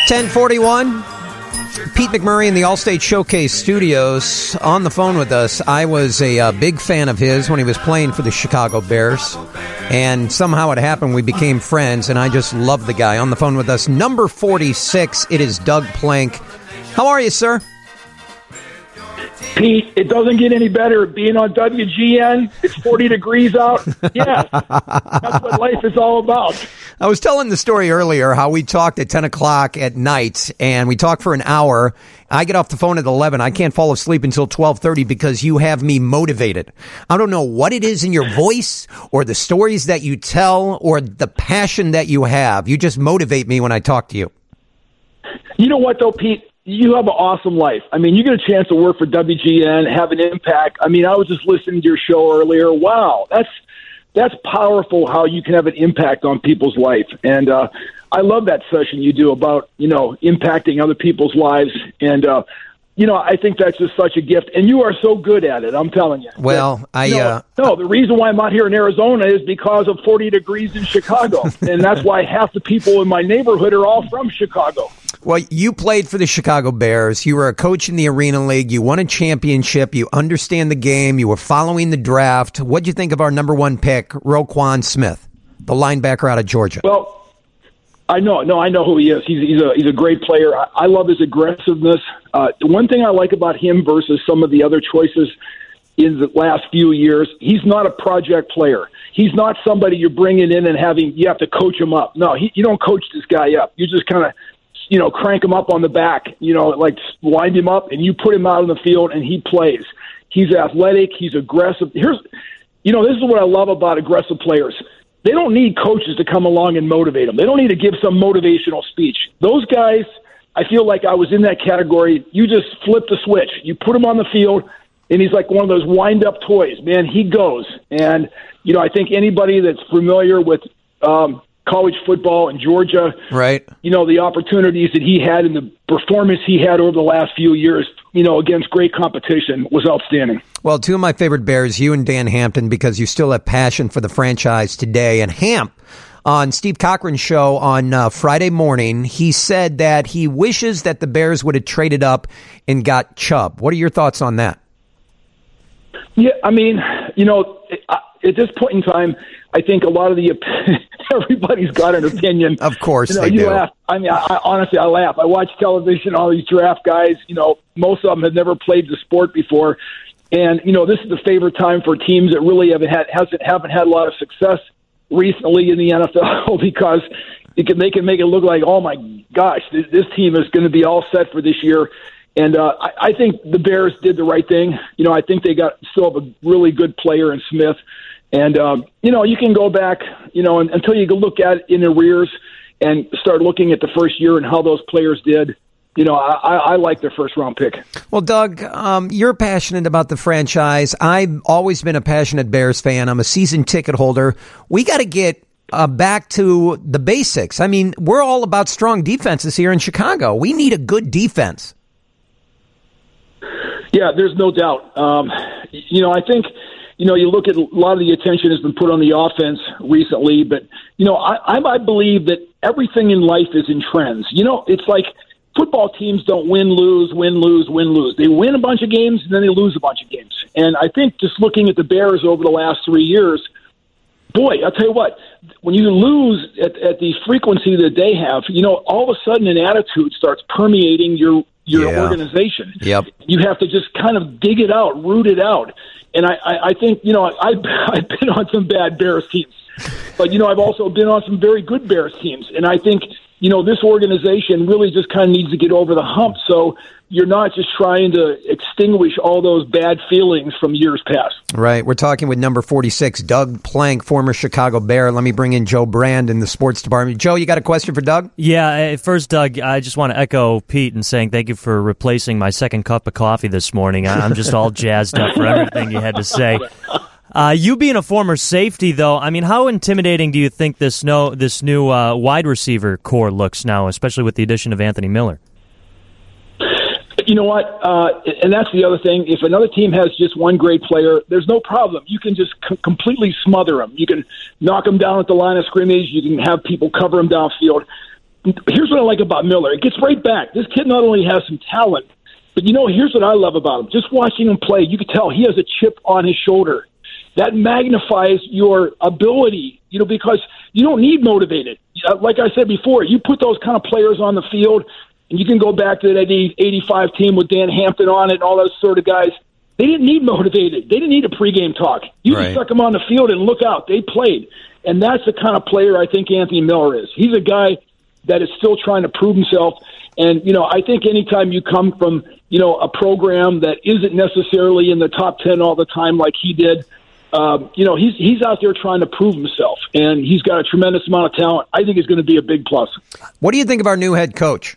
1041. Pete McMurray in the Allstate Showcase Studios on the phone with us. I was a big fan of his when he was playing for the Chicago Bears, and somehow it happened we became friends, and I just love the guy. On the phone with us, number 46, it is Doug Plank. How are you, sir? Pete, it doesn't get any better being on WGN. It's 40 degrees out. Yes, that's what life is all about. I was telling the story earlier how we talked at 10 o'clock at night, and we talked for an hour. I get off the phone at 11. I can't fall asleep until 12:30 because you have me motivated. I don't know what it is in your voice or the stories that you tell or the passion that you have. You just motivate me when I talk to you. You know what, though, Pete? You have an awesome life. I mean, you get a chance to work for WGN, have an impact. I mean, I was just listening to your show earlier. Wow, that's powerful how you can have an impact on people's life. And I love that session you do about, impacting other people's lives. And, I think that's just such a gift. And you are so good at it, I'm telling you. Well, the reason why I'm out here in Arizona is because of 40 degrees in Chicago. And that's why half the people in my neighborhood are all from Chicago. Well, you played for the Chicago Bears. You were a coach in the Arena League. You won a championship. You understand the game. You were following the draft. What'd you think of our number one pick, Roquan Smith, the linebacker out of Georgia? Well, I know who he is. He's a great player. I love his aggressiveness. The one thing I like about him versus some of the other choices in the last few years, he's not a project player. He's not somebody you're bringing in and you have to coach him up. No, you don't coach this guy up. You just kind of crank him up on the back, like wind him up, and you put him out on the field, and he plays. He's athletic. He's aggressive. This is what I love about aggressive players. They don't need coaches to come along and motivate them. They don't need to give some motivational speech. Those guys, I feel like I was in that category. You just flip the switch. You put him on the field, and he's like one of those wind-up toys. Man, he goes. And, I think anybody that's familiar with college football in Georgia, right? The opportunities that he had and the performance he had over the last few years, against great competition was outstanding. Well, two of my favorite Bears, you and Dan Hampton, because you still have passion for the franchise today. And Hamp, on Steve Cochran's show on Friday morning, he said that he wishes that the Bears would have traded up and got Chubb. What are your thoughts on that? Yeah, I mean, at this point in time, I think a lot of everybody's got an opinion. Of course they do. Laugh. I mean, honestly, I laugh. I watch television, all these draft guys, most of them have never played the sport before. And, this is the favorite time for teams that really haven't had a lot of success recently in the NFL because they can make it look like, oh, my gosh, this team is going to be all set for this year. And I think the Bears did the right thing. I think they still have a really good player in Smith. And, you can go back, until you can look at it in arrears and start looking at the first year and how those players did. I like their first-round pick. Well, Doug, you're passionate about the franchise. I've always been a passionate Bears fan. I'm a season ticket holder. We got to get back to the basics. I mean, we're all about strong defenses here in Chicago. We need a good defense. Yeah, there's no doubt. I think, you look at a lot of the attention has been put on the offense recently, but, I believe that everything in life is in trends. It's like football teams don't win, lose. They win a bunch of games, and then they lose a bunch of games. And I think just looking at the Bears over the last 3 years, boy, I'll tell you what, when you lose at the frequency that they have, all of a sudden an attitude starts permeating your organization. Yep. You have to just kind of dig it out, root it out. And I think, I've been on some bad Bears teams, but, I've also been on some very good Bears teams. And I think, this organization really just kind of needs to get over the hump. So you're not just trying to extinguish all those bad feelings from years past. Right. We're talking with number 46, Doug Plank, former Chicago Bear. Let me bring in Joe Brand in the sports department. Joe, you got a question for Doug? Yeah. First, Doug, I just want to echo Pete and saying thank you for replacing my second cup of coffee this morning. I'm just all jazzed up for everything you had to say. You being a former safety, though, I mean, how intimidating do you think this new wide receiver core looks now, especially with the addition of Anthony Miller? You know what? And that's the other thing. If another team has just one great player, there's no problem. You can just completely smother them. You can knock them down at the line of scrimmage. You can have people cover them downfield. here's what I like about Miller. It gets right back. This kid not only has some talent, but, here's what I love about him. Just watching him play, you can tell he has a chip on his shoulder. That magnifies your ability, because you don't need motivated. Like I said before, you put those kind of players on the field, and you can go back to that 85 team with Dan Hampton on it and all those sort of guys. They didn't need motivated. They didn't need a pregame talk. You just stuck them on the field and look out. They played. And that's the kind of player I think Anthony Miller is. He's a guy that is still trying to prove himself. And, I think anytime you come from, a program that isn't necessarily in the top 10 all the time like he did, he's out there trying to prove himself. And he's got a tremendous amount of talent. I think it's going to be a big plus. What do you think of our new head coach?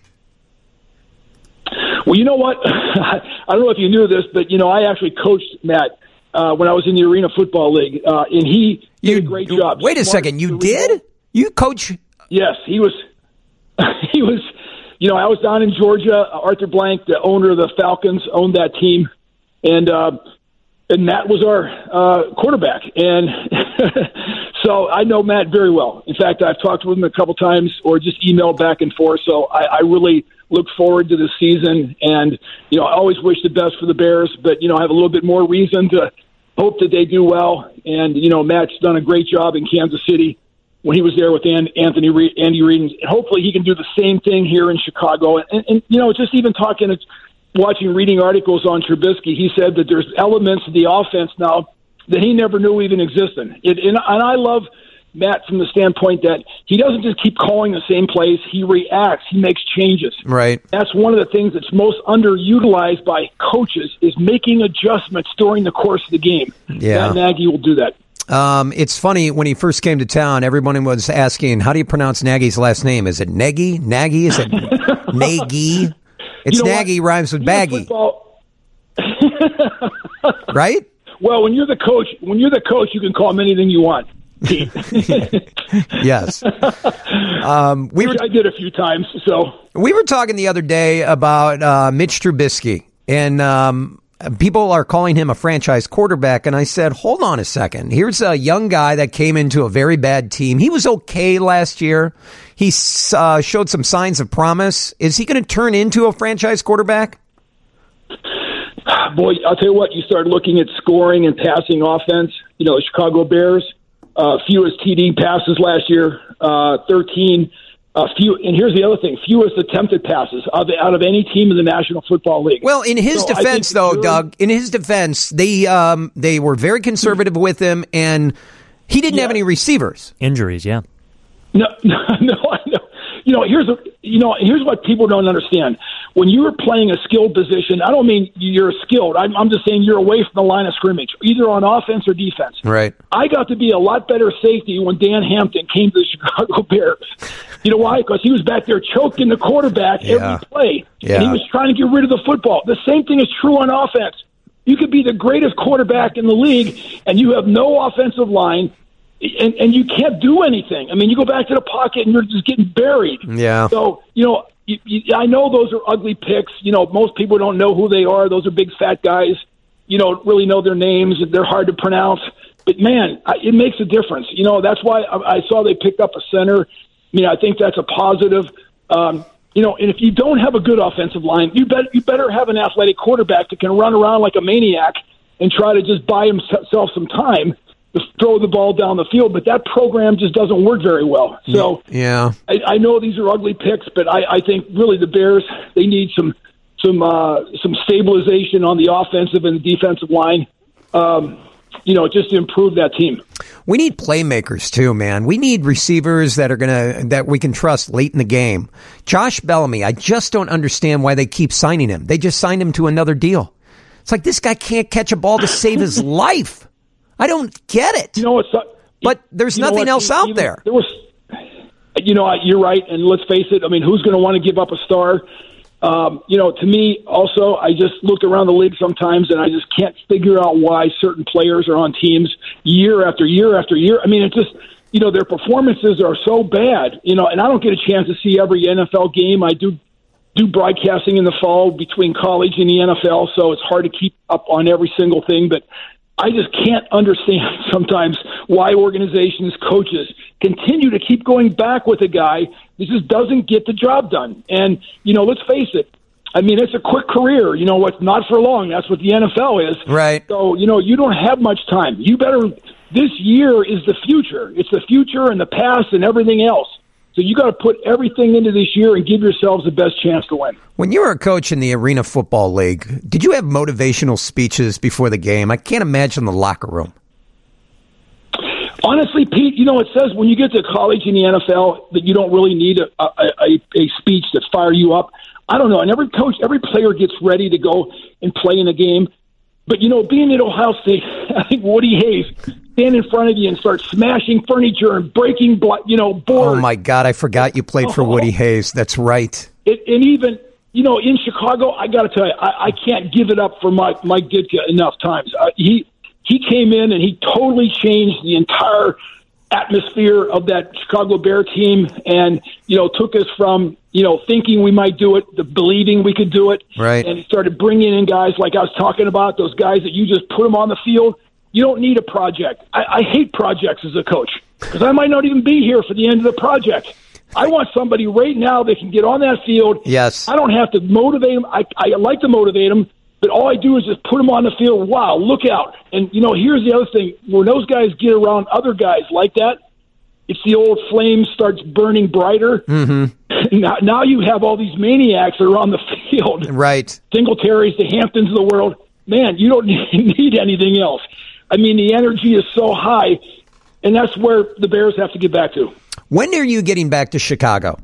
Well, you know what? I don't know if you knew this, but, I actually coached Matt when I was in the Arena Football League, and he did a great job. Wait a second. You did? You coach? Yes, he was. He was. I was down in Georgia. Arthur Blank, the owner of the Falcons, owned that team, and Matt was our quarterback. And so I know Matt very well. In fact, I've talked with him a couple times or just emailed back and forth. So I really look forward to the season. And, I always wish the best for the Bears, but, I have a little bit more reason to hope that they do well. And, Matt's done a great job in Kansas City when he was there with Andy Reid. And hopefully he can do the same thing here in Chicago. And just even reading articles on Trubisky, he said that there's elements of the offense now that he never knew even existed. And I love Matt from the standpoint that he doesn't just keep calling the same plays. He reacts. He makes changes. Right. That's one of the things that's most underutilized by coaches is making adjustments during the course of the game. Yeah. Matt Nagy will do that. It's funny, when he first came to town, everyone was asking, how do you pronounce Nagy's last name? Is it Nagy? Nagy? Is it Nagy? It's Nagy rhymes with baggy. Right? Well, when you're the coach, you can call him anything you want. Yes. I did a few times. So we were talking the other day about Mitch Trubisky, and people are calling him a franchise quarterback. And I said, hold on a second. Here's a young guy that came into a very bad team. He was okay last year. He showed some signs of promise. Is he going to turn into a franchise quarterback? Boy, I'll tell you what, you start looking at scoring and passing offense. The Chicago Bears, fewest TD passes last year, 13. And here's the other thing: fewest attempted passes out of any team in the National Football League. Well, in his defense, though, Doug, in his defense, they were very conservative with him, and he didn't have any receivers. Injuries, yeah. No, I know. Here's what people don't understand. When you are playing a skilled position, I don't mean you're skilled. I'm just saying you're away from the line of scrimmage, either on offense or defense. Right. I got to be a lot better safety when Dan Hampton came to the Chicago Bears. You know why? Because he was back there choking the quarterback every play. Yeah. And he was trying to get rid of the football. The same thing is true on offense. You could be the greatest quarterback in the league, and you have no offensive line, and you can't do anything. I mean, you go back to the pocket, and you're just getting buried. Yeah. So, I know those are ugly picks. Most people don't know who they are. Those are big, fat guys. You don't really know their names. They're hard to pronounce. But, man, it makes a difference. That's why I saw they picked up a center. I think that's a positive. And if you don't have a good offensive line, you better have an athletic quarterback that can run around like a maniac and try to just buy himself some time to throw the ball down the field. But that program just doesn't work very well. So yeah, I know these are ugly picks, but I think really the Bears, they need some stabilization on the offensive and the defensive line. Just to improve that team. We need playmakers too, man. We need receivers that we can trust late in the game. Josh Bellamy, I just don't understand why they keep signing him. They just signed him to another deal. It's like this guy can't catch a ball to save his life. I don't get it. But there's nothing else out there. There was, you're right, and let's face it. I mean, who's going to want to give up a star? To me, also, I just look around the league sometimes, and I just can't figure out why certain players are on teams year after year after year. I mean, it's just, their performances are so bad, and I don't get a chance to see every NFL game. I do broadcasting in the fall between college and the NFL, so it's hard to keep up on every single thing, but I just can't understand sometimes why organizations, coaches continue to keep going back with a guy that just doesn't get the job done. And, let's face it. I mean, it's a quick career. It's not for long. That's what the NFL is. Right. So, you don't have much time. This year is the future. It's the future and the past and everything else. So you got to put everything into this year and give yourselves the best chance to win. When you were a coach in the Arena Football League, did you have motivational speeches before the game? I can't imagine the locker room. Honestly, Pete, it says when you get to college in the NFL that you don't really need a speech to fire you up. I don't know. And every player gets ready to go and play in a game. But, being at Ohio State, I think Woody Hayes stand in front of you and start smashing furniture and breaking, boards. Oh, my God. I forgot you played for Woody Hayes. That's right. And even, in Chicago, I got to tell you, I can't give it up for Mike Ditka enough times. He came in and he totally changed the entire atmosphere of that Chicago Bear team and, took us from, thinking we might do it, to believing we could do it. Right. And he started bringing in guys like I was talking about, those guys that you just put them on the field. You don't need a project. I hate projects as a coach because I might not even be here for the end of the project. I want somebody right now that can get on that field. Yes. I don't have to motivate them. I like to motivate them, but all I do is just put them on the field. Wow, look out. And, here's the other thing. When those guys get around other guys like that, it's the old flame starts burning brighter. Mm-hmm. Now you have all these maniacs that are on the field. Right. Singletaries, the Hamptons of the world. Man, you don't need anything else. I mean, the energy is so high, and that's where the Bears have to get back to. When are you getting back to Chicago?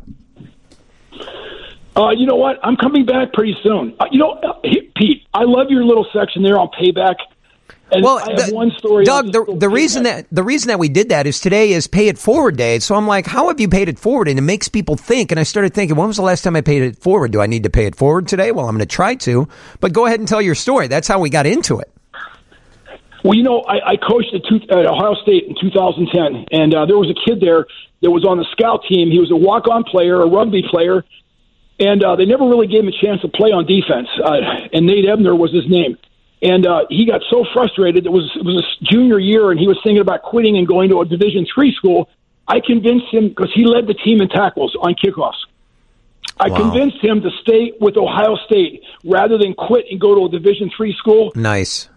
You know what? I'm coming back pretty soon. Pete, I love your little section there on payback. And well, I have one story. Doug, the reason that we did that is today is Pay It Forward Day. So I'm like, how have you paid it forward? And it makes people think. And I started thinking, when was the last time I paid it forward? Do I need to pay it forward today? Well, I'm going to try to. But go ahead and tell your story. That's how we got into it. Well, I coached at Ohio State in 2010, and there was a kid there that was on the scout team. He was a walk-on player, a rugby player, and they never really gave him a chance to play on defense. And Nate Ebner was his name. And he got so frustrated. It was his junior year, and he was thinking about quitting and going to a Division III school. I convinced him, because he led the team in tackles on kickoffs. I convinced him to stay with Ohio State rather than quit and go to a Division III school. Nice.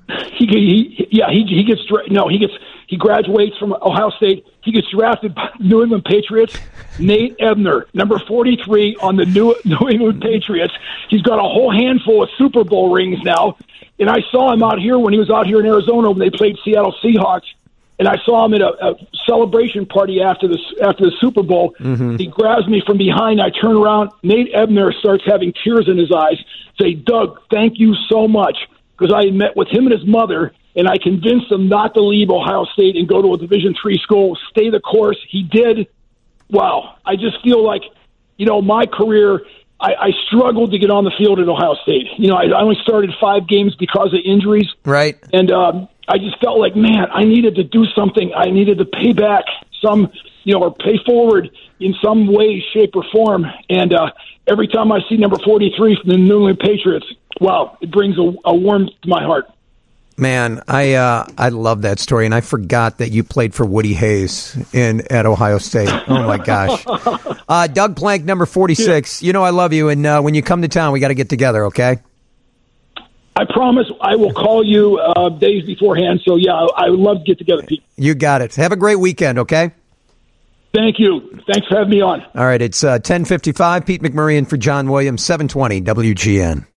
He graduates from Ohio State. He gets drafted by the New England Patriots. Nate Ebner, number 43 on the New England Patriots. He's got a whole handful of Super Bowl rings now. And I saw him out here when he was out here in Arizona when they played Seattle Seahawks. And I saw him at a celebration party after the Super Bowl. Mm-hmm. He grabs me from behind. I turn around. Nate Ebner starts having tears in his eyes. Say, Doug, thank you so much. Because I met with him and his mother, and I convinced him not to leave Ohio State and go to a Division III school, stay the course. He did. Wow. I just feel like, my career, I struggled to get on the field at Ohio State. I only started 5 games because of injuries. Right. And I just felt like, man, I needed to do something. I needed to pay back some, or pay forward in some way, shape, or form. And every time I see number 43 from the New England Patriots, wow, it brings a warmth to my heart. Man, I love that story, and I forgot that you played for Woody Hayes at Ohio State. Oh my gosh, Doug Plank, number 46. Yeah. I love you, and when you come to town, we got to get together, okay? I promise I will call you days beforehand. So yeah, I would love to get together, Pete. You got it. Have a great weekend, okay? Thank you. Thanks for having me on. All right, it's 10:55. Pete McMurray in for John Williams, 720 WGN.